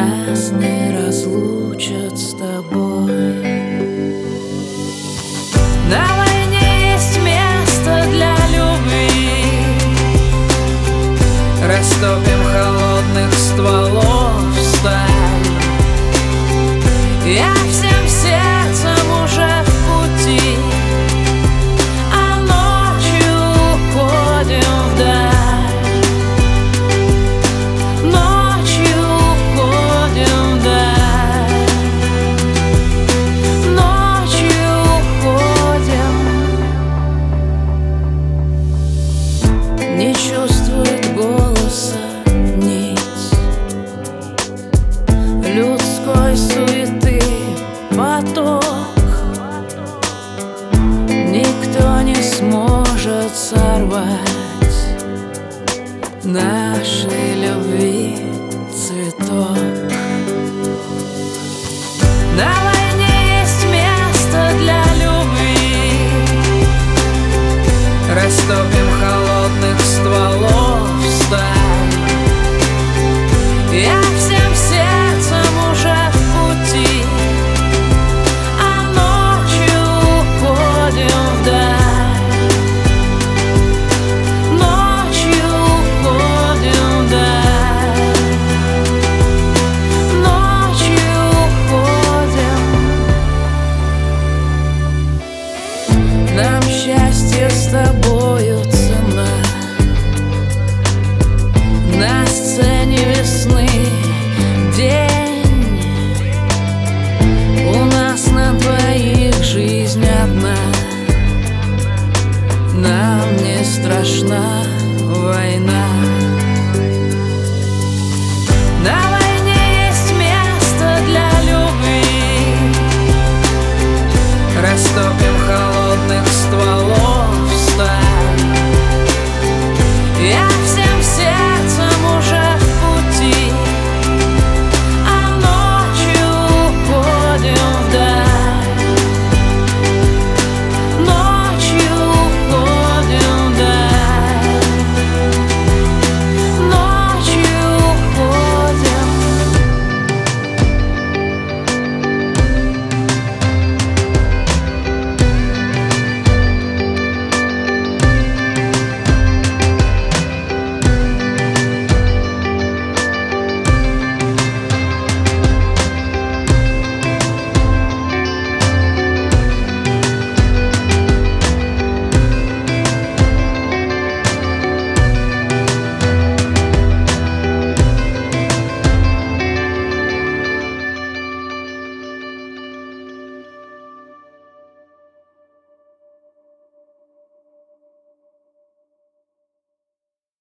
нас не разлучат с тобой. На войне есть место для любви. Растопим холодных стволов сталь. Я всем сердцем уже в пути, а ночью уходим вдаль. Ночью уходим вдаль. Ночью уходим. Не чувствует голоса нить людской суеты поток. Никто не сможет сорвать нашей любви цветок. На войне есть место для любви. Растопим холодных стволов